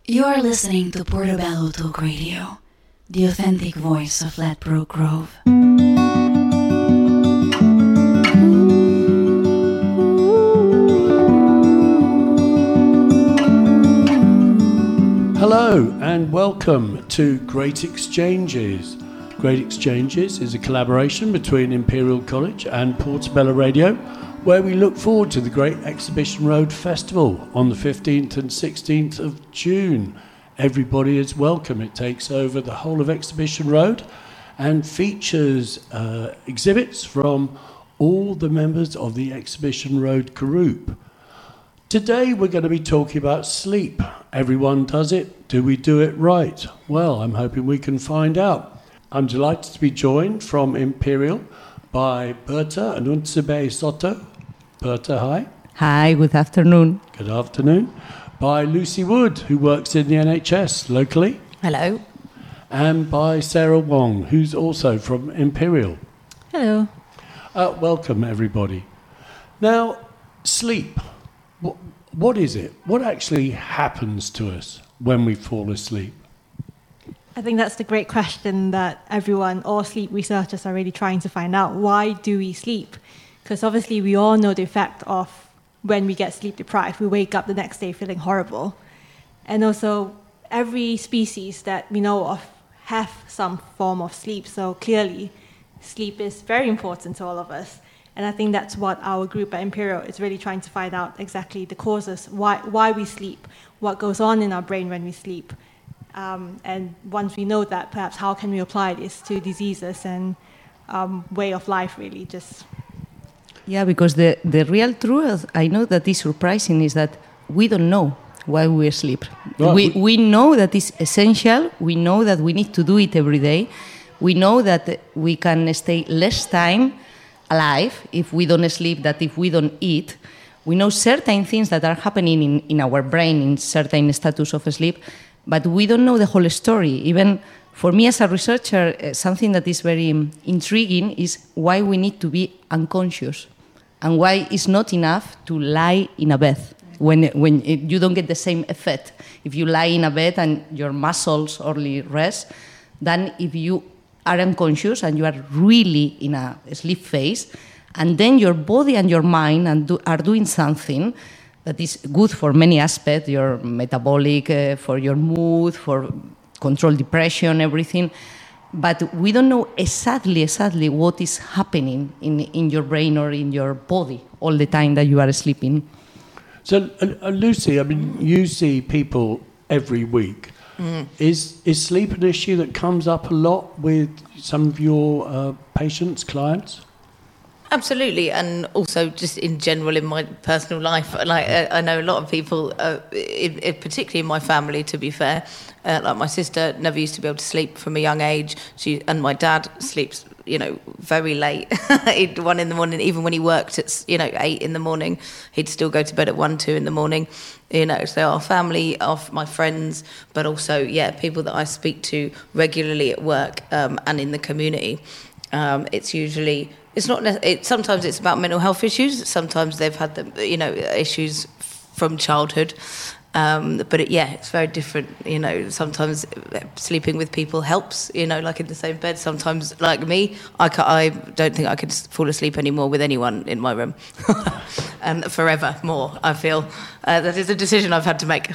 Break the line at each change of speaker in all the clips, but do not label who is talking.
You are listening to Portobello Talk Radio, the authentic voice of Ladbroke Grove.
Hello and welcome to Great Exchanges. Great Exchanges is a collaboration between Imperial College and Portobello Radio, where we look forward to the Great Exhibition Road Festival on the 15th and 16th of June. Everybody is welcome. It takes over the whole of Exhibition Road and features exhibits from all the members of the Exhibition Road group. Today we're going to be talking about sleep. Everyone does it. Do we do it right? Well, I'm hoping we can find out. I'm delighted to be joined from Imperial by Berta Anuncibe Soto. Berta, hi.
Hi, good afternoon.
Good afternoon. By Lucy Wood, who works in the NHS locally.
Hello.
And by Sarah Wong, who's also from Imperial.
Hello.
Welcome, everybody. Now, sleep. What is it? What actually happens to us when we fall asleep?
I think that's the great question that everyone, all sleep researchers, are really trying to find out. Why do we sleep? Because obviously we all know the effect of when we get sleep deprived. We wake up the next day feeling horrible. And also, every species that we know of have some form of sleep. So clearly, sleep is very important to all of us. And I think that's what our group at Imperial is really trying to find out, exactly the causes, why we sleep, what goes on in our brain when we sleep. And once we know that, perhaps how can we apply this to diseases and way of life, really, just...
Yeah, because the real truth, I know that is surprising, is that we don't know why we sleep.
Well,
we know that it's essential. We know that we need to do it every day. We know that we can stay less time alive if we don't sleep, that if we don't eat. We know certain things that are happening in our brain in certain status of sleep, but we don't know the whole story. Even for me as a researcher, something that is very intriguing is why we need to be unconscious and why it's not enough to lie in a bed when you don't get the same effect. If you lie in a bed and your muscles only rest, than if you are unconscious and you are really in a sleep phase, and then your body and your mind are doing something that is good for many aspects, your metabolic, for your mood, for control depression, everything. But we don't know exactly what is happening in your brain or in your body all the time that you are sleeping.
So, Lucy, I mean, you see people every week. Is sleep an issue that comes up a lot with some of your patients, clients?
Absolutely, and also just in general in my personal life, like I know a lot of people, particularly in my family, to be fair, like my sister never used to be able to sleep from a young age. And my dad sleeps, very late, 1 a.m, even when he worked at 8 a.m, he'd still go to bed at 1, 2 a.m. So our family, of my friends, but also people that I speak to regularly at work and in the community. It's usually. It's not. Sometimes it's about mental health issues. Sometimes they've had issues from childhood. But it's very different. Sometimes sleeping with people helps. Like in the same bed. Sometimes, like me, I don't think I could fall asleep anymore with anyone in my room, and forever more. I feel that is a decision I've had to make.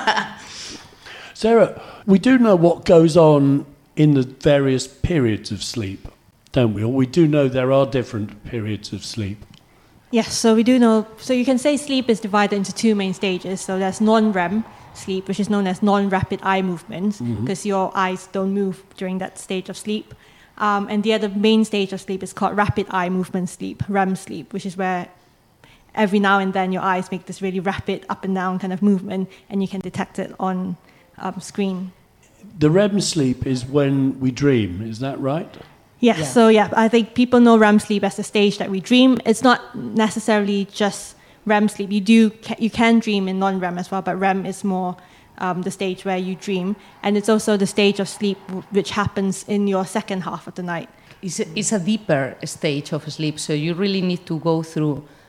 Sarah, we do know what goes on in the various periods of sleep, don't we? Or we do know there are different periods of sleep.
Yes, so we do know. So you can say sleep is divided into 2 main stages. So there's non-REM sleep, which is known as non-rapid eye movements, because your eyes don't move during that stage of sleep. And the other main stage of sleep is called rapid eye movement sleep, REM sleep, which is where every now and then your eyes make this really rapid up and down kind of movement, and you can detect it on screen.
The REM sleep is when we dream, is that right?
Yes, so I think people know REM sleep as the stage that we dream. It's not necessarily just REM sleep. You can dream in non-REM as well, but REM is more the stage where you dream. And it's also the stage of sleep which happens in your second half of the night.
It's a deeper stage of sleep, so you really need to go through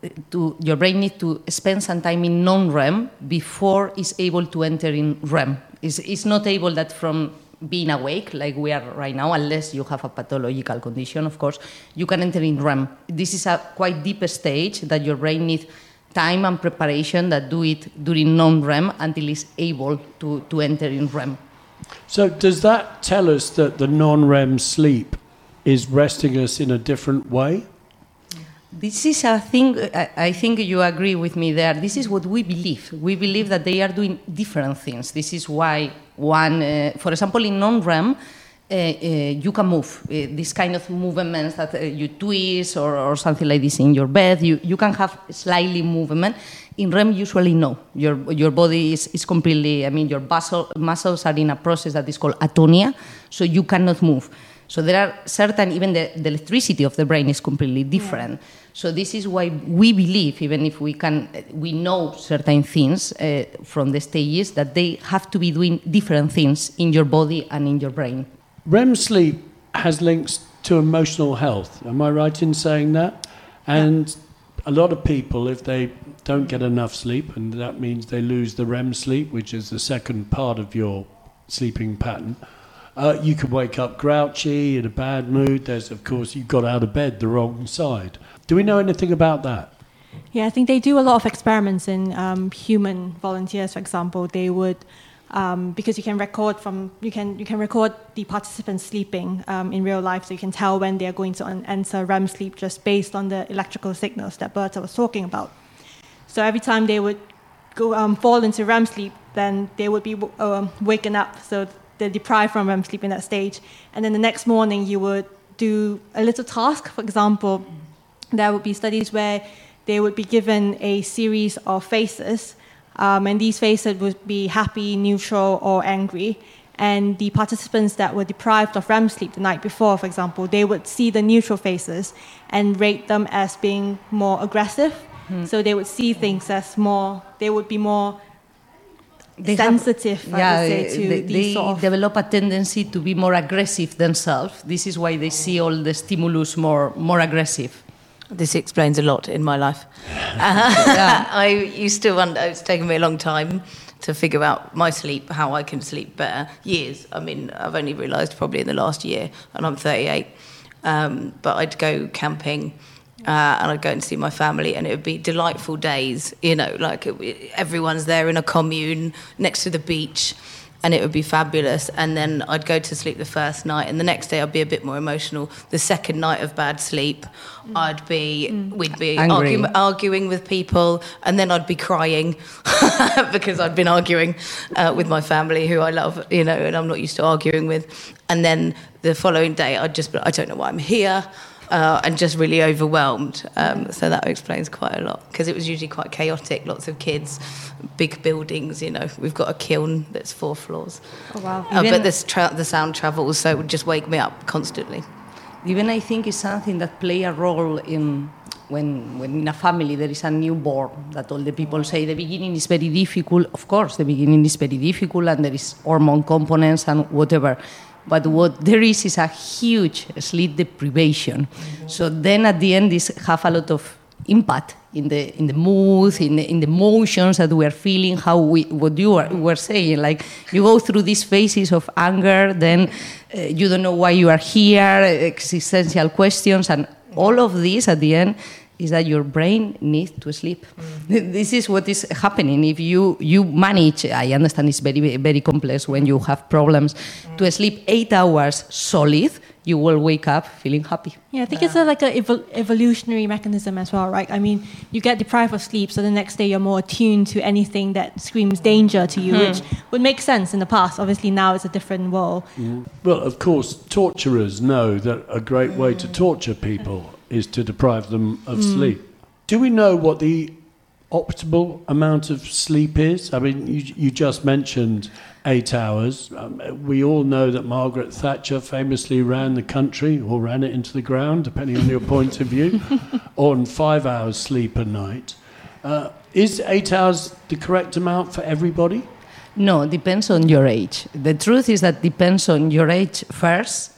your brain needs to spend some time in non-REM before it's able to enter in REM. It's not able that from being awake, like we are right now, unless you have a pathological condition, of course, you can enter in REM. This is a quite deep stage that your brain needs time and preparation that do it during non-REM until it's able to enter in REM.
So does that tell us that the non-REM sleep is resting us in a different way?
This is a thing, I think you agree with me there. This is what we believe. We believe that they are doing different things. This is why for example, in non-REM, you can move. This kind of movements that you twist or something like this in your bed, you can have slightly movement. In REM, usually no. Your body is completely, your muscles are in a process that is called atonia, so you cannot move. So there are certain, even the electricity of the brain is completely different. Yeah. So this is why we believe, even if we know certain things from the stages, that they have to be doing different things in your body and in your brain.
REM sleep has links to emotional health. Am I right in saying that? And a lot of people, if they don't get enough sleep, and that means they lose the REM sleep, which is the second part of your sleeping pattern, you could wake up grouchy, in a bad mood. There's, of course, you got out of bed the wrong side. Do we know anything about that?
Yeah, I think they do a lot of experiments in human volunteers, for example. They would, because you can record the participants sleeping in real life, so you can tell when they are going to enter REM sleep just based on the electrical signals that Berta was talking about. So every time they would go fall into REM sleep, then they would be waken up. So they're deprived from REM sleep in that stage. And then the next morning you would do a little task. For example, there would be studies where they would be given a series of faces, and these faces would be happy, neutral, or angry. And the participants that were deprived of REM sleep the night before, for example, they would see the neutral faces and rate them as being more aggressive. So they would see things as they would be more sensitive, I would say, to these sort of...
They develop a tendency to be more aggressive themselves. This is why they see all the stimulus more aggressive.
This explains a lot in my life. I used to wonder, it's taken me a long time to figure out my sleep, how I can sleep better. Years. I've only realised probably in the last year, and I'm 38. But I'd go camping, and I'd go and see my family, and it would be delightful days, everyone's there in a commune next to the beach, and it would be fabulous. And then I'd go to sleep the first night, and the next day I'd be a bit more emotional. The second night of bad sleep, we'd be arguing with people, and then I'd be crying because I'd been arguing with my family, who I love, and I'm not used to arguing with. And then the following day, I'd just be, I don't know why I'm here. And just really overwhelmed. So that explains quite a lot, because it was usually quite chaotic, lots of kids, big buildings, We've got a kiln that's 4 floors.
Oh, wow.
But the sound travels, so it would just wake me up constantly.
Even I think it's something that play a role in when in a family there is a newborn, that all the people say the beginning is very difficult. Of course, the beginning is very difficult, and there is hormone components and whatever. But what there is a huge sleep deprivation. So then at the end, this have a lot of impact in the mood, in the emotions that we are feeling. What you were saying, like you go through these phases of anger, then you don't know why you are here, existential questions, and all of this at the end is that your brain needs to sleep. This is what is happening. If you manage, I understand it's very, very complex when you have problems, to sleep 8 hours solid, you will wake up feeling happy.
Yeah, I think it's like an evolutionary mechanism as well, right? You get deprived of sleep, so the next day you're more attuned to anything that screams danger to you, which would make sense in the past. Obviously now it's a different world.
Well, of course, torturers know that a great way to torture people is to deprive them of sleep. Do we know what the optimal amount of sleep is? You just mentioned 8 hours. We all know that Margaret Thatcher famously ran the country, or ran it into the ground, depending on your point of view, on 5 hours sleep a night. Is 8 hours the correct amount for everybody?
No, it depends on your age. The truth is that depends on your age first,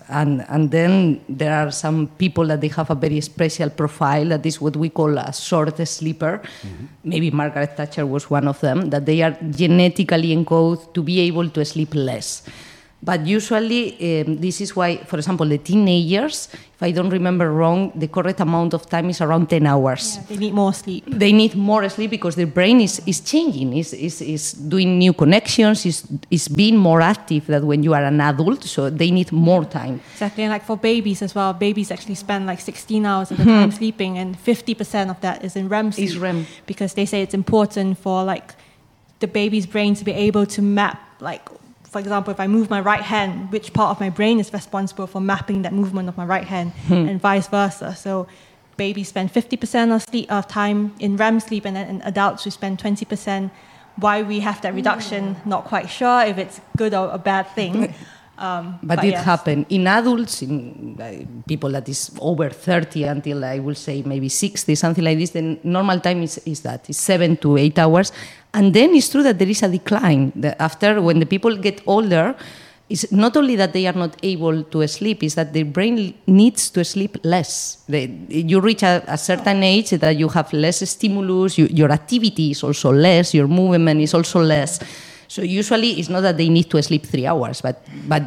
and then there are some people that they have a very special profile, that is what we call a short sleeper. Maybe Margaret Thatcher was one of them, that they are genetically encoded to be able to sleep less. But usually, this is why, for example, the teenagers, if I don't remember wrong, the correct amount of time is around 10 hours.
Yeah, they need more sleep.
They need more sleep because their brain is changing, is doing new connections, is being more active than when you are an adult, so they need more time.
Exactly, and like for babies as well, babies actually spend like 16 hours of the time sleeping, and 50% of that is in REM sleep.
Is REM.
Because they say it's important for like the baby's brain to be able to map, like, for example, if I move my right hand, which part of my brain is responsible for mapping that movement of my right hand, and vice versa. So babies spend 50% of time in REM sleep, and then in adults we spend 20%. Why we have that reduction, not quite sure if it's good or a bad thing.
But it
yes.
happens in adults, in people that is over 30 until I will say maybe 60, something like this. The normal time is 7 to 8 hours. And then it's true that there is a decline. After, when the people get older, it's not only that they are not able to sleep, it's that their brain needs to sleep less. You reach a certain age that you have less stimulus, your activity is also less, your movement is also less. So usually it's not that they need to sleep 3 hours, but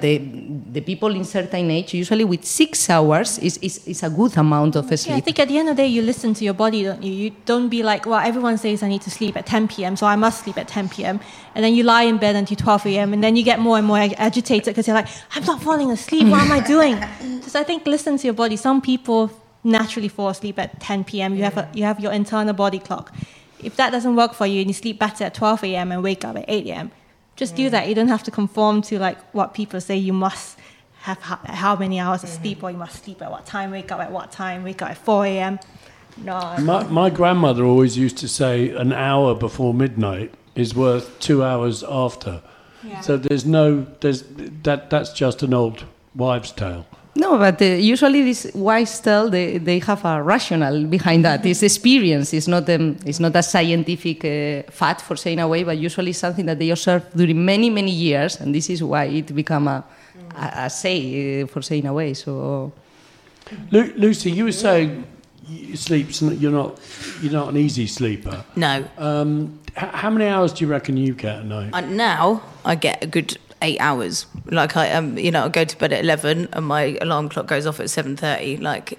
the people in certain age, usually with 6 hours is a good amount of sleep.
Yeah, I think at the end of the day, you listen to your body, don't you? You don't be like, well, everyone says I need to sleep at 10 p.m., so I must sleep at 10 p.m. And then you lie in bed until 12 a.m., and then you get more and more agitated because you're like, I'm not falling asleep, what am I doing? So I think listen to your body. Some people naturally fall asleep at 10 p.m. You have your internal body clock. If that doesn't work for you and you sleep better at 12 a.m. and wake up at 8 a.m., just do that. You don't have to conform to like what people say you must have how many hours of sleep, or you must sleep at what time, wake up at what time, wake up at 4 a.m. No.
My grandmother always used to say an hour before midnight is worth 2 hours after.
Yeah.
So that's just an old wives' tale.
No, but usually this wise tale, they have a rational behind that. It's experience. It's not a scientific fact for saying away, but usually something that they observe during many, many years, and this is why it become a say for saying away. So,
Lucy, you were saying sleep's you're not an easy sleeper.
No.
How many hours do you reckon you get a night?
Now I get a good 8 hours. Like I I go to bed at 11 and my alarm clock goes off at 7:30. Like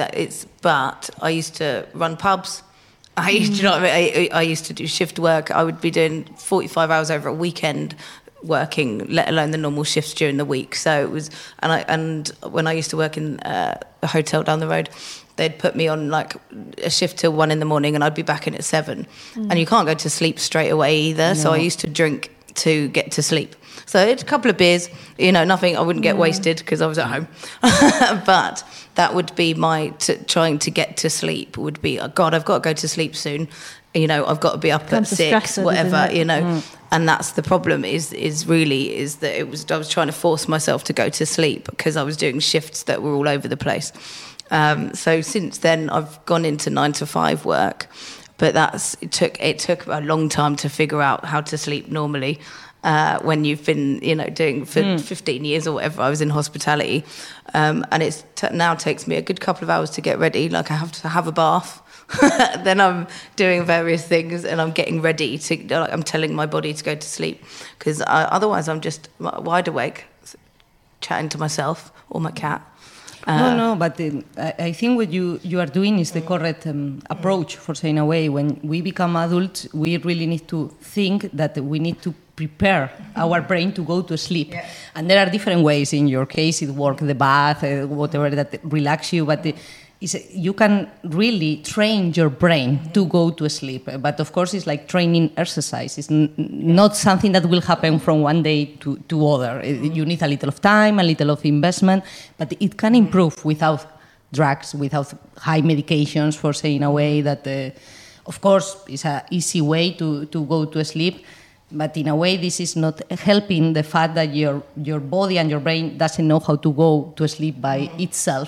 but I used to run pubs. I used to do shift work. I would be doing 45 hours over a weekend working, let alone the normal shifts during the week. So it was, and when I used to work in a hotel down the road, they'd put me on like a shift till 1 a.m. and I'd be back in at 7. And you can't go to sleep straight away either. No. So I used to drink to get to sleep. So it's a couple of beers, nothing. I wouldn't get wasted because I was at home. But that would be my trying to get to sleep. Would be, oh God, I've got to go to sleep soon. I've got to be up at 6, whatever. And that's the problem. Is that I was trying to force myself to go to sleep because I was doing shifts that were all over the place. So since then, I've gone into 9 to 5 work. But it took a long time to figure out how to sleep normally. When you've been, doing for 15 years or whatever, I was in hospitality, and it now takes me a good couple of hours to get ready. Like I have to have a bath, then I'm doing various things, and I'm getting ready I'm telling my body to go to sleep, because otherwise I'm just wide awake, chatting to myself or my cat.
No, but I think what you are doing is the correct approach for saying away. When we become adults, we really need to think that we need to prepare our brain to go to sleep. Yeah. And there are different ways. In your case, it works, the bath, whatever that relax you, but you can really train your brain to go to sleep. But of course, it's like training exercise. It's not something that will happen from one day to other. You need a little of time, a little of investment, but it can improve without drugs, without high medications for saying away. That, of course, is an easy way to go to sleep. But in a way, this is not helping the fact that your body and your brain doesn't know how to go to sleep by itself.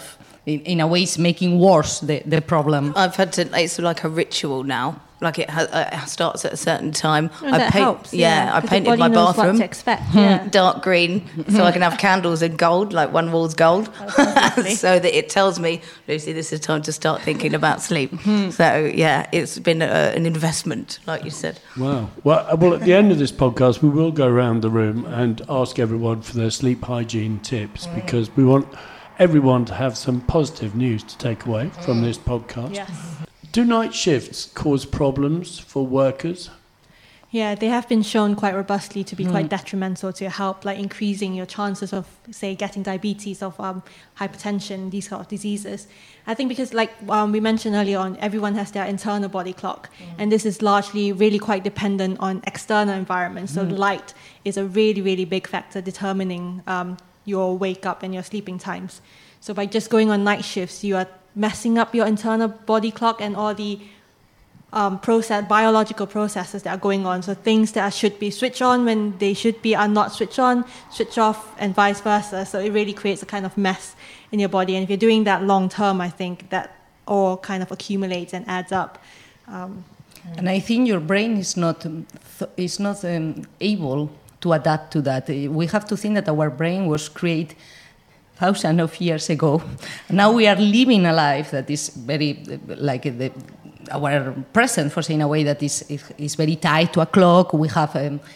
in a way, it's making worse the problem.
I've had to. It's like a ritual now. Like it starts at a certain time.
And that helps.
I
'cause
painted
the body
my
knows
bathroom
what to expect. Yeah.
dark green, so I can have candles in gold, like one wall's gold, so that it tells me, Lucy, this is time to start thinking about sleep. So yeah, it's been an investment, like you said.
Wow. Well, at the end of this podcast, we will go around the room and ask everyone for their sleep hygiene tips, because we want everyone to have some positive news to take away from this podcast.
Yes.
Do night shifts cause problems for workers?
Yeah, they have been shown quite robustly to be quite detrimental to your health, like increasing your chances of, say, getting diabetes, of hypertension, these sort of diseases. I think because, like we mentioned earlier on, everyone has their internal body clock, and this is largely really quite dependent on external environments. So light is a really, really big factor determining your wake up and your sleeping times. So by just going on night shifts, you are messing up your internal body clock and all the biological processes that are going on. So things that should be switched on when they should be are not switched on, switch off, and vice versa. So it really creates a kind of mess in your body. And if you're doing that long term, I think that all kind of accumulates and adds up.
And I think your brain is not able to adapt to that. We have to think that our brain was created thousands of years ago. Now we are living a life that is very like our present, for saying a way, that is very tied to a clock. We have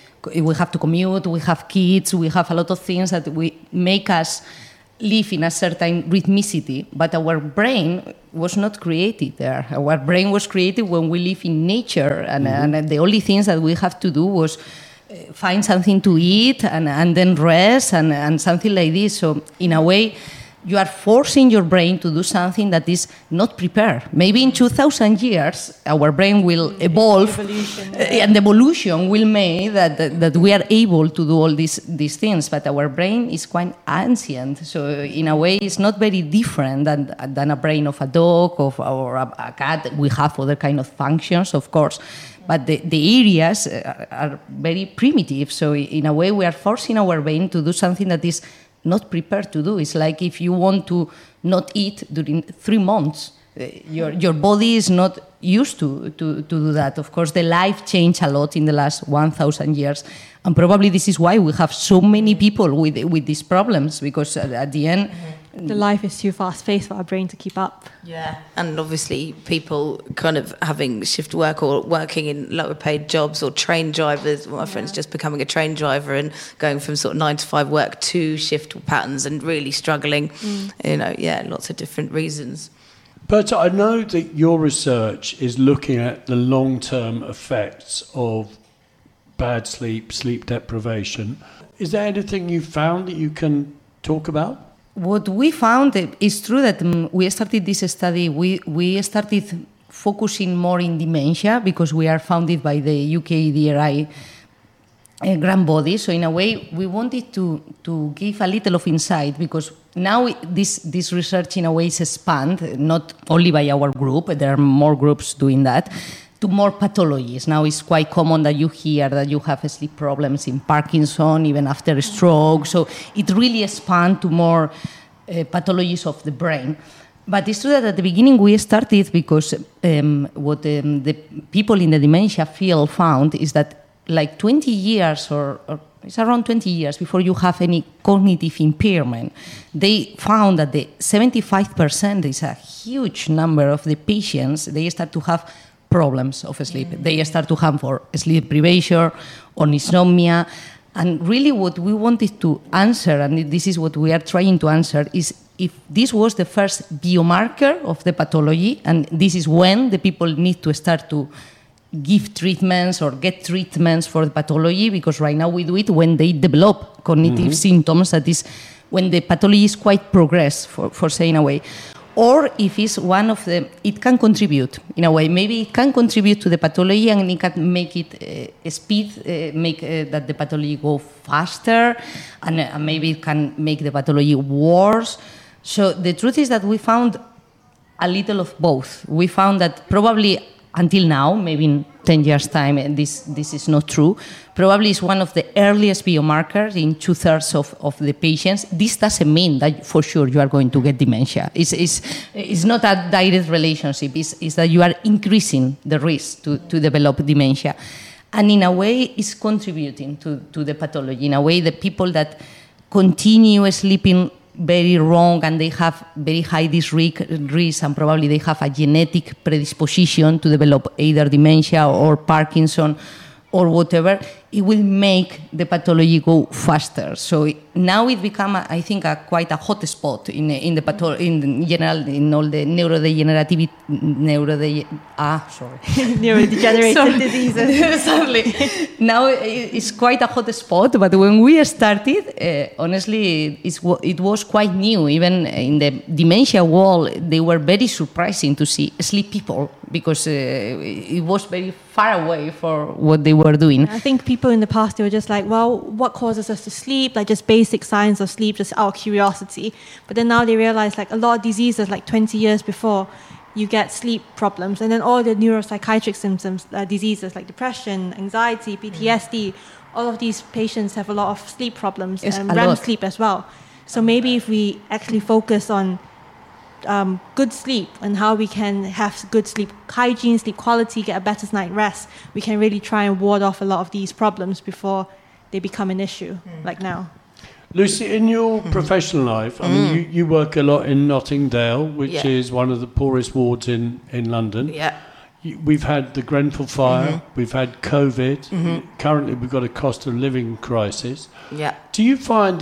to commute. We have kids. We have a lot of things that we make us live in a certain rhythmicity. But our brain was not created there. Our brain was created when we live in nature, and the only things that we have to do was find something to eat and then rest and something like this. So in a way, you are forcing your brain to do something that is not prepared. Maybe in 2,000 years, our brain will evolve, and evolution will make that we are able to do all these things. But our brain is quite ancient, so in a way, it's not very different than a brain of a dog or a cat. We have other kind of functions, of course, but the areas are very primitive. So in a way, we are forcing our brain to do something that is not prepared to do. It's like if you want to not eat during 3 months, your body is not used to do that. Of course, the life changed a lot in the last 1,000 years, and probably this is why we have so many people with these problems, because at the end,
the life is too fast-paced for our brain to keep up.
Yeah, and obviously people kind of having shift work or working in lower-paid jobs, or train drivers. My friend's just becoming a train driver and going from sort of 9 to 5 work to shift patterns and really struggling. Lots of different reasons.
But I know that your research is looking at the long-term effects of bad sleep deprivation. Is there anything you found that you can talk about?
What we found is true that we started this study, we started focusing more in dementia because we are founded by the UK DRI grant body. So in a way, we wanted to give a little of insight, because now this research in a way is expanded, not only by our group, there are more groups doing that, to more pathologies. Now it's quite common that you hear that you have sleep problems in Parkinson, even after a stroke. So it really expands to more pathologies of the brain. But it's true that at the beginning we started because what the people in the dementia field found is that like 20 years or it's around 20 years before you have any cognitive impairment, they found that the 75% is a huge number of the patients, they start to have problems of sleep. They start to have for sleep deprivation or insomnia. And really what we wanted to answer, and this is what we are trying to answer, is if this was the first biomarker of the pathology, and this is when the people need to start to give treatments or get treatments for the pathology, because right now we do it when they develop cognitive symptoms, that is when the pathology is quite progressed, for saying a way. Or if it's one of the, it can contribute in a way. Maybe it can contribute to the pathology and it can make it make that the pathology go faster, and maybe it can make the pathology worse. So the truth is that we found a little of both. We found that probably until now, maybe in 10 years' time, and this is not true. Probably it's one of the earliest biomarkers in 2/3 of the patients. This doesn't mean that for sure you are going to get dementia. It's not a direct relationship. It's that you are increasing the risk to develop dementia. And in a way, it's contributing to the pathology. In a way, the people that continue sleeping very wrong and they have very high risk and probably they have a genetic predisposition to develop either dementia or Parkinson or whatever, it will make the pathology go faster. So now it become, I think, quite a hot spot in in general in all the neurodegenerative
neurodegenerative diseases.
Sadly, now it's quite a hot spot. But when we started, honestly, it was quite new. Even in the dementia world, they were very surprising to see sleep people because it was very far away for what they were doing.
I think people in the past, they were just like, well, what causes us to sleep? Like just basic signs of sleep, just our curiosity. But then now they realize like a lot of diseases, like 20 years before, you get sleep problems. And then all the neuropsychiatric symptoms, diseases like depression, anxiety, PTSD, all of these patients have a lot of sleep problems and REM sleep as well. So maybe if we actually focus on good sleep and how we can have good sleep hygiene, sleep quality, get a better night's rest, we can really try and ward off a lot of these problems before they become an issue, like now.
Lucy, in your professional life, I mean, you work a lot in Nottingdale, which is one of the poorest wards in London.
Yeah.
We've had the Grenfell fire, we've had COVID, currently we've got a cost of living crisis.
Yeah.
Do you find,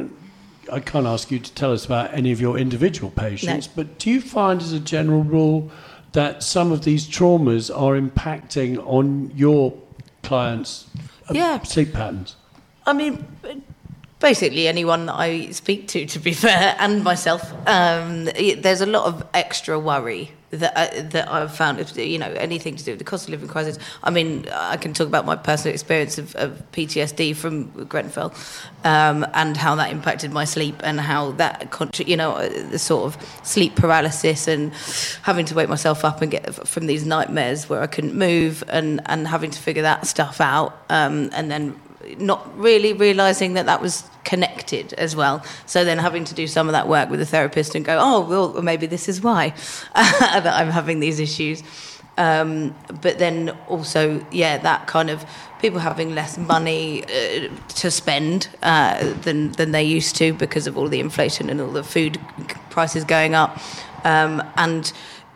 I can't ask you to tell us about any of your individual patients, but do you find as a general rule that some of these traumas are impacting on your clients' sleep patterns?
I mean, basically anyone that I speak to be fair, and myself, there's a lot of extra worry that I've found, anything to do with the cost of living crisis. I mean, I can talk about my personal experience of PTSD from Grenfell, and how that impacted my sleep and how that, the sort of sleep paralysis and having to wake myself up and get from these nightmares where I couldn't move and having to figure that stuff out, and then not really realising that was connected as well. So then having to do some of that work with a therapist and go, oh, well, maybe this is why that I'm having these issues. But then also, that kind of people having less money to spend than they used to because of all the inflation and all the food prices going up. And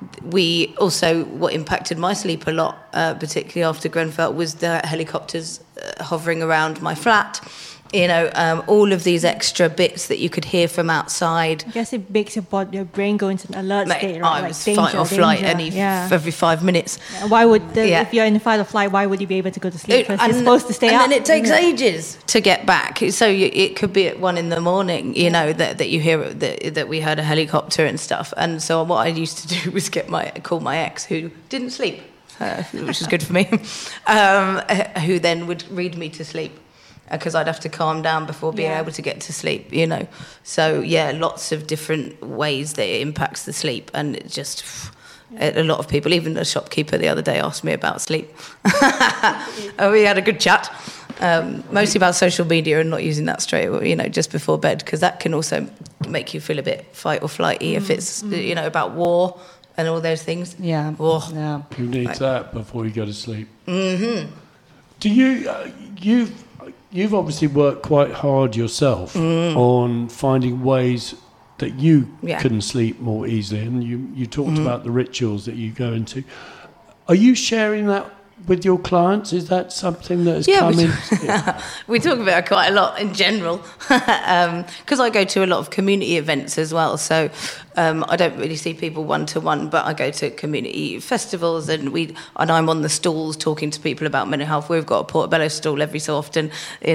we also, what impacted my sleep a lot, particularly after Grenfell, was the helicopters hovering around my flat. All of these extra bits that you could hear from outside.
I guess it makes your brain go into an alert state, right?
I was fight or flight every 5 minutes.
Why would if you're in fight or flight, why would you be able to go to sleep? Because you're supposed to stay up.
And then it takes ages to get back. So it could be at 1 a.m, that you hear that we heard a helicopter and stuff. And so what I used to do was call my ex, who didn't sleep, which is good for me, who then would read me to sleep. Because I'd have to calm down before being able to get to sleep, So, lots of different ways that it impacts the sleep. And it just, a lot of people, even the shopkeeper the other day asked me about sleep. We had a good chat, mostly about social media and not using that straight, just before bed, because that can also make you feel a bit fight or flighty if it's, about war and all those things.
Yeah.
Who needs that before you go to sleep? Mm-hmm. Do you... You've obviously worked quite hard yourself on finding ways that you can sleep more easily, and you talked about the rituals that you go into. Are you sharing that with your clients? Is that something that has come in?
We talk about it quite a lot in general, because I go to a lot of community events as well. So I don't really see people one-to-one, but I go to community festivals and I'm on the stalls talking to people about mental health. We've got a Portobello stall every so often,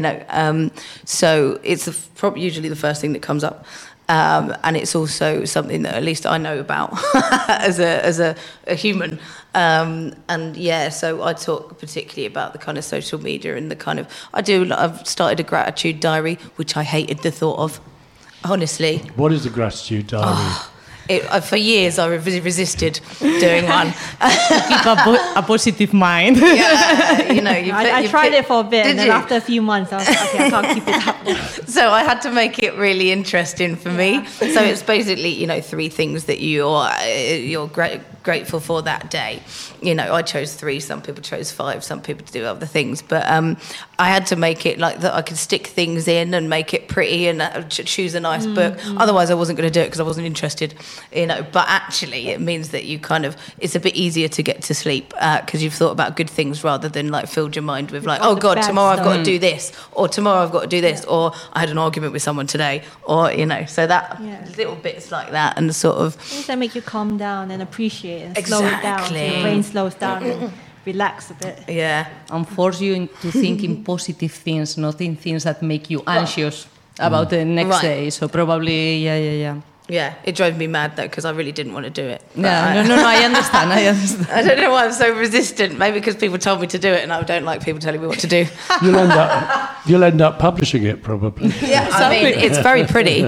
so it's usually the first thing that comes up. And it's also something that at least I know about as a human. So I talk particularly about the kind of social media and the kind of... I've started a gratitude diary, which I hated the thought of, honestly.
What is a gratitude diary?
For years, I resisted doing one.
Keep a positive mind.
Yeah, you know,
I tried it for a bit, and then after a few months, I was like, okay, I can't keep it up.
So I had to make it really interesting for me. So it's basically, you know, 3 things that you're grateful for that day. You know, I chose 3. Some people chose 5. Some people do other things. But I had to make it like that. I could stick things in and make it pretty and choose a nice book. Otherwise, I wasn't going to do it because I wasn't interested. You know, but actually, it means that you kind of, it's a bit easier to get to sleep because you've thought about good things rather than like filled your mind with like, oh God, tomorrow I've got to do this, or tomorrow I've got to do this, or I had an argument with someone today, or you know, so that little bits like that and sort of
things that make you calm down and appreciate and slow it down. So your brain slows down and relax a bit.
Yeah,
and force you to think in positive things, not in things that make you anxious about the next day. So probably,
Yeah, it drove me mad though because I really didn't want to do it.
Yeah, no, I understand.
I don't know why I'm so resistant. Maybe because people told me to do it, and I don't like people telling me what to do.
You'll end up publishing it probably.
Yeah, I mean it's very pretty.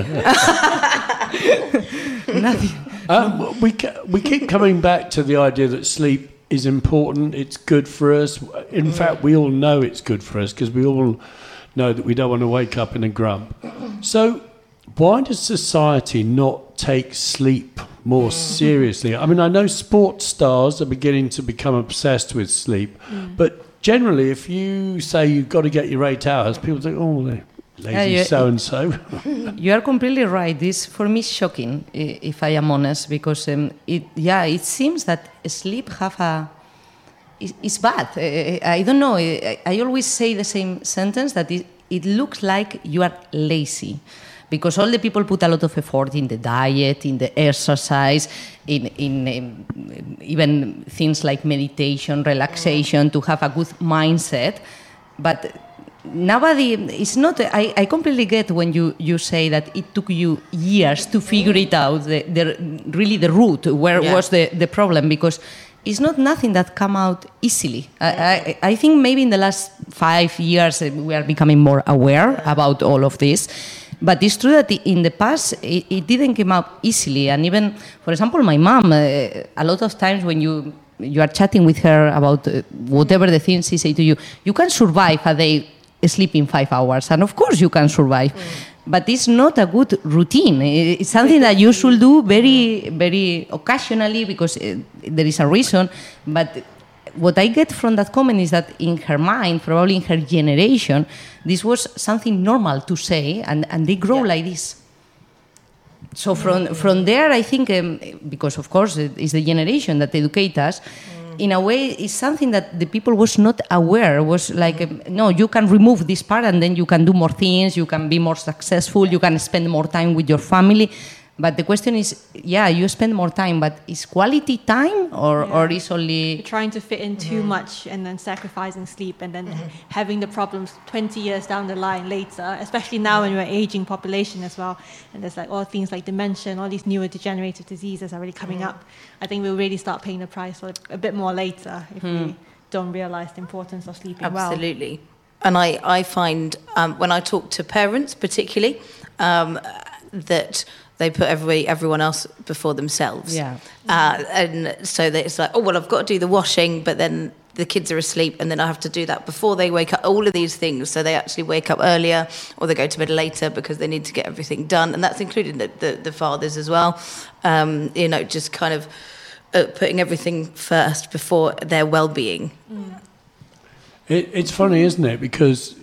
We keep coming back to the idea that sleep is important. It's good for us. In fact, we all know it's good for us because we all know that we don't want to wake up in a grump. So why does society not take sleep more seriously? I mean, I know sports stars are beginning to become obsessed with sleep, but generally, if you say you've got to get your 8 hours, people think, oh, they're lazy so-and-so.
You are completely right. This, for me, is shocking, if I am honest, because it seems that sleep is bad. I don't know. I always say the same sentence, that it looks like you are lazy. Because all the people put a lot of effort in the diet, in the exercise, in even things like meditation, relaxation, to have a good mindset. But nobody, it's not, I completely get when you say that it took you years to figure it out, really the root, where was the problem, because it's not nothing that come out easily. I think maybe in the last 5 years we are becoming more aware about all of this. But it's true that in the past, it didn't come up easily. And even, for example, my mom, a lot of times when you are chatting with her about whatever the things she say to you, you can survive a day sleeping 5 hours. And of course you can survive. But it's not a good routine. It's something that you should do very, very occasionally because there is a reason. But what I get from that comment is that in her mind, probably in her generation, this was something normal to say, and they grow like this. So from there, I think, because of course it's the generation that educate us, in a way it's something that the people was not aware, was like, no, you can remove this part and then you can do more things, you can be more successful, you can spend more time with your family. But the question is, you spend more time, but is quality time or is only...
You're trying to fit in too much and then sacrificing sleep and then having the problems 20 years down the line later, especially now when we're aging population as well. And there's like all things like dementia and all these neurodegenerative diseases are really coming up. I think we'll really start paying the price for it a bit more later if we don't realize the importance of sleeping well.
Absolutely. And I find when I talk to parents particularly, that they put everyone else before themselves.
Yeah.
And so that it's like, oh, well, I've got to do the washing, but then the kids are asleep, and then I have to do that before they wake up, all of these things. So they actually wake up earlier, or they go to bed later because they need to get everything done. And that's including the fathers as well. Just kind of putting everything first before their well-being.
It's funny, isn't it? Because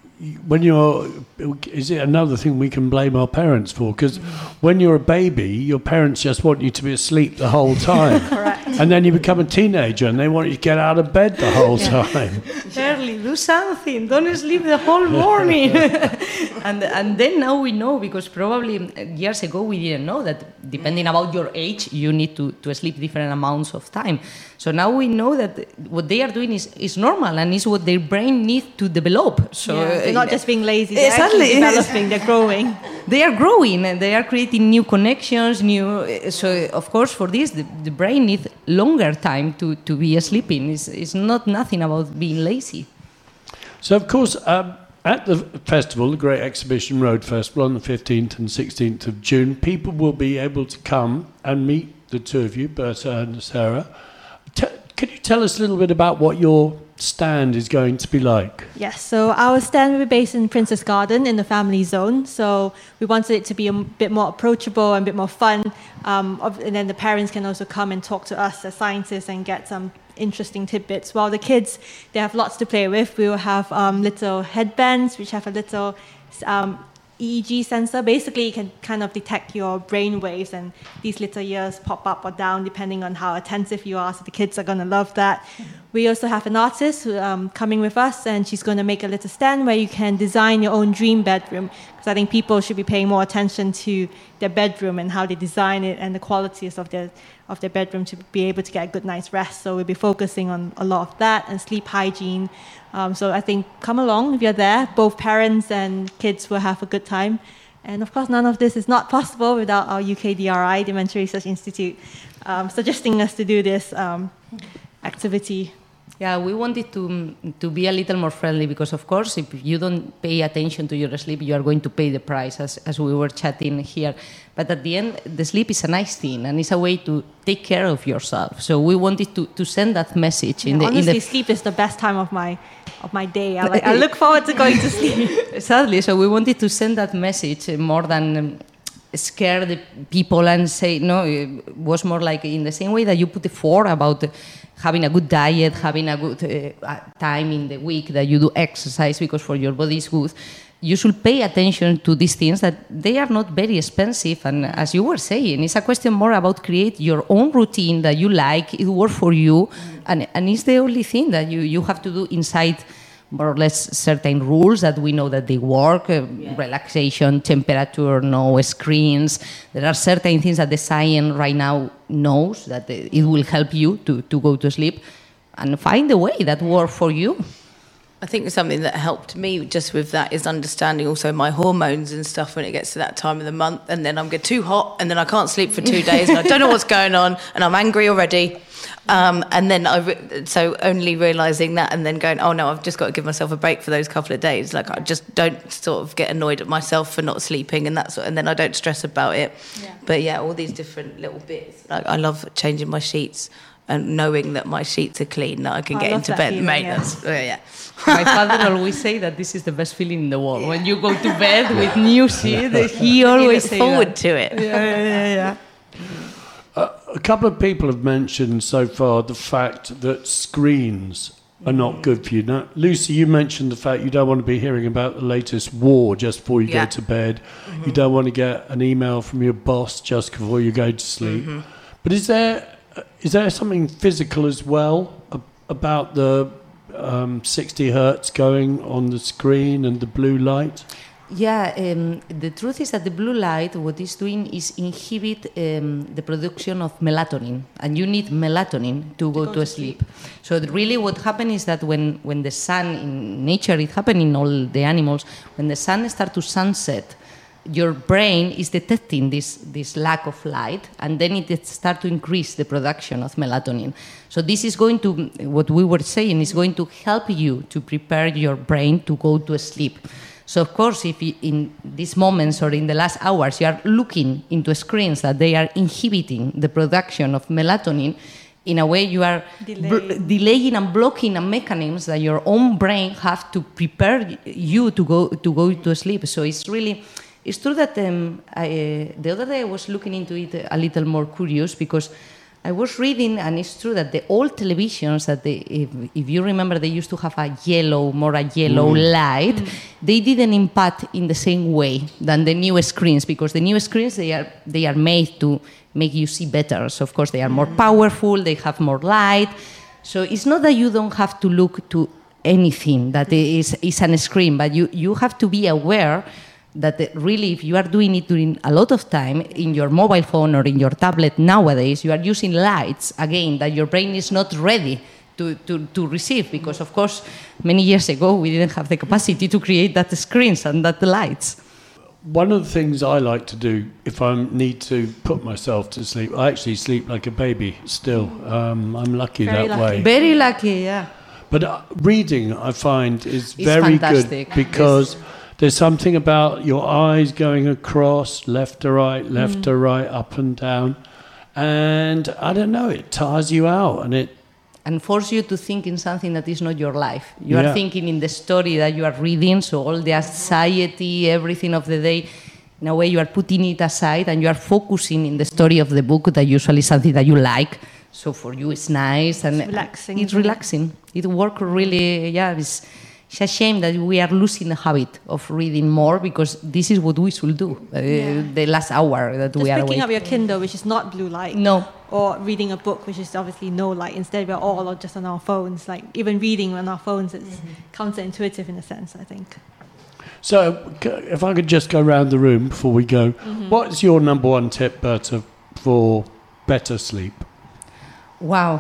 is it another thing we can blame our parents for? Because when you're a baby, your parents just want you to be asleep the whole time.
Correct.
And then you become a teenager and they want you to get out of bed the whole time.
Charlie, do something. Don't sleep the whole morning. and then now we know, because probably years ago we didn't know that depending about your age, you need to sleep different amounts of time. So now we know that what they are doing is normal and is what their brain needs to develop. So
they're not just being lazy, they're actually developing, they're growing.
They are growing and they are creating new connections, so of course for this the brain needs longer time to be sleeping. It's not nothing about being lazy.
So of course At the festival, the Great Exhibition Road Festival, on the 15th and 16th of June, people will be able to come and meet the two of you, Berta and Sarah. Could you tell us a little bit about what your stand is going to be like?
Yes, so our stand will be based in Princess Garden in the family zone. So we wanted it to be a bit more approachable and a bit more fun. And then the parents can also come and talk to us as scientists and get some interesting tidbits. While the kids, they have lots to play with. We will have little headbands which have a little EEG sensor. Basically, it can kind of detect your brain waves, and these little ears pop up or down depending on how attentive you are. So the kids are going to love that. We also have an artist coming with us, and she's going to make a little stand where you can design your own dream bedroom. Because I think people should be paying more attention to their bedroom and how they design it and the qualities of their bedroom to be able to get a good night's rest. So we'll be focusing on a lot of that and sleep hygiene. So I think come along if you're there. Both parents and kids will have a good time. And of course, none of this is not possible without our UKDRI, Dementia Research Institute, suggesting us to do this activity.
Yeah, we wanted to be a little more friendly because, of course, if you don't pay attention to your sleep, you are going to pay the price, as we were chatting here. But at the end, the sleep is a nice thing, and it's a way to take care of yourself. So we wanted to send that message.
Honestly, sleep is the best time of my day. I look forward to going to sleep.
Sadly, so we wanted to send that message more than scare the people and say, no, it was more like in the same way that you put effort about having a good diet, having a good time in the week that you do exercise because for your body is good. You should pay attention to these things that they are not very expensive. And as you were saying, it's a question more about create your own routine that you like, it works for you, and it's the only thing that you have to do inside more or less certain rules that we know that they work, relaxation, temperature, no screens. There are certain things that the science right now knows that it will help you to go to sleep and find a way that works for you.
I think something that helped me just with that is understanding also my hormones and stuff when it gets to that time of the month, and then I'm get too hot and then I can't sleep for 2 days and I don't know what's going on and I'm angry already. And then so only realising that and then going, oh no, I've just got to give myself a break for those couple of days. Like I just don't sort of get annoyed at myself for not sleeping and and then I don't stress about it. Yeah. But yeah, all these different little bits. Like I love changing my sheets and knowing that my sheets are clean, that I can get into bed. Maintenance. Yeah.
My father always say that this is the best feeling in the world. Yeah. When you go to bed with new sheets, he always say
forward to it.
Yeah.
A couple of people have mentioned so far the fact that screens are not good for you. Now, Lucy, you mentioned the fact you don't want to be hearing about the latest war just before you go to bed. Mm-hmm. You don't want to get an email from your boss just before you go to sleep. Mm-hmm. But is there something physical as well about the 60 hertz going on the screen and the blue light?
Yeah, the truth is that the blue light, what it's doing is inhibit the production of melatonin, and you need melatonin to go to sleep. So really what happens is that when the sun, in nature, it happens in all the animals, when the sun starts to sunset, your brain is detecting this lack of light, and then it starts to increase the production of melatonin. So this is going to, what we were saying, is going to help you to prepare your brain to go to sleep. So of course, if you, in these moments or in the last hours you are looking into screens that they are inhibiting the production of melatonin, in a way you are delaying and blocking a mechanisms that your own brain have to prepare you to go to sleep. So it's true that the other day I was looking into it a little more curious because I was reading, and it's true that the old televisions that if you remember, they used to have a yellow light. They didn't impact in the same way than the new screens, because the new screens they are made to make you see better. So of course they are more powerful, they have more light. So it's not that you don't have to look to anything that is on a screen, but you have to be aware that really, if you are doing it during a lot of time in your mobile phone or in your tablet nowadays, you are using lights, again, that your brain is not ready to receive, because, of course, many years ago, we didn't have the capacity to create that screens and that lights.
One of the things I like to do if I need to put myself to sleep, I actually sleep like a baby still. I'm lucky that way.
Very lucky, yeah.
But reading, I find, is
It's
very
fantastic.
good because there's something about your eyes going across, left to right, up and down. And I don't know, it tires you out
and force you to think in something that is not your life. You
Yeah.
are thinking in the story that you are reading, so all the anxiety, everything of the day, in a way you are putting it aside and you are focusing in the story of the book that usually is something that you like. So for you it's nice and
It's relaxing,
It's
isn't it?
relaxing. It works really, it's a shame that we are losing the habit of reading more because this is what we should do. The last hour that
Just
we are
picking
awake.
up your Kindle, which is not blue light.
No.
Or reading a book, which is obviously no light. Instead, we're all just on our phones. Like, even reading on our phones, it's counterintuitive in a sense, I think.
So if I could just go around the room before we go, what's your number one tip, Berta, for better sleep?
Wow.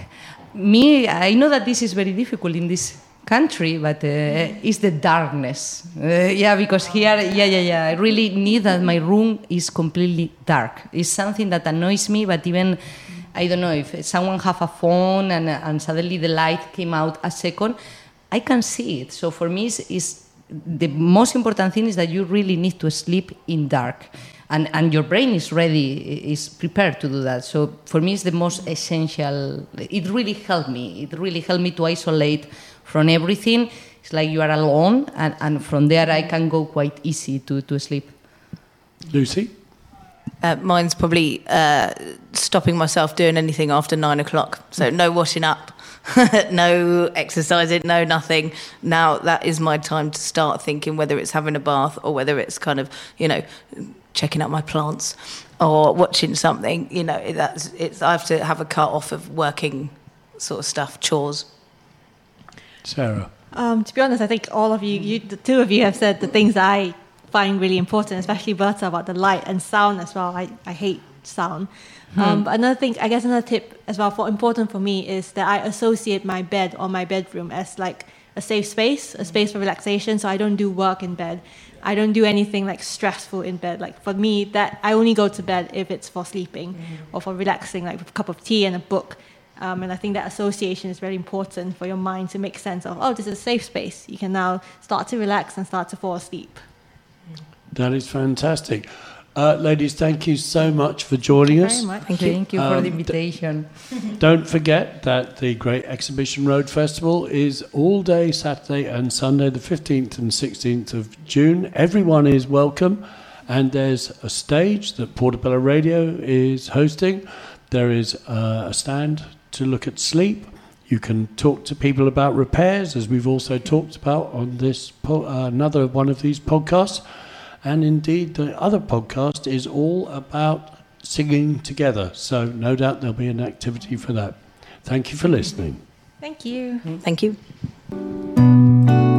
I know that this is very difficult in this country, but it's the darkness. Because here, I really need that my room is completely dark. It's something that annoys me, but even, I don't know, if someone have a phone and suddenly the light came out a second, I can see it. So for me, it's the most important thing is that you really need to sleep in dark. And your brain is ready, is prepared to do that. So for me, it's the most essential. It really helped me. It really helped me to isolate from everything. It's like you are alone, and from there I can go quite easy to sleep.
Lucy?
Mine's probably stopping myself doing anything after 9 o'clock. So no washing up, no exercising, no nothing. Now that is my time to start thinking whether it's having a bath or whether it's kind of, checking out my plants or watching something. I have to have a cut off of working sort of stuff, chores.
Sarah?
To be honest, I think all of you, the two of you have said the things that I find really important, especially Berta, about the light and sound as well. I hate sound. But another tip as well important for me is that I associate my bed or my bedroom as like a safe space, a space for relaxation. So I don't do work in bed. I don't do anything like stressful in bed. Like for me, that I only go to bed if it's for sleeping or for relaxing, like with a cup of tea and a book. And I think that association is very important for your mind to make sense of, this is a safe space. You can now start to relax and start to fall asleep.
That is fantastic. Ladies, thank you so much for joining us.
Very much.
Thank you for the invitation.
Don't forget that the Great Exhibition Road Festival is all day Saturday and Sunday, the 15th and 16th of June. Everyone is welcome, and there's a stage that Portobello Radio is hosting. There is a stand to look at sleep. You can talk to people about repairs, as we've also talked about on this another one of these podcasts. And indeed, the other podcast is all about singing together. So no doubt there'll be an activity for that. Thank you for listening.
Thank you.
Thank you.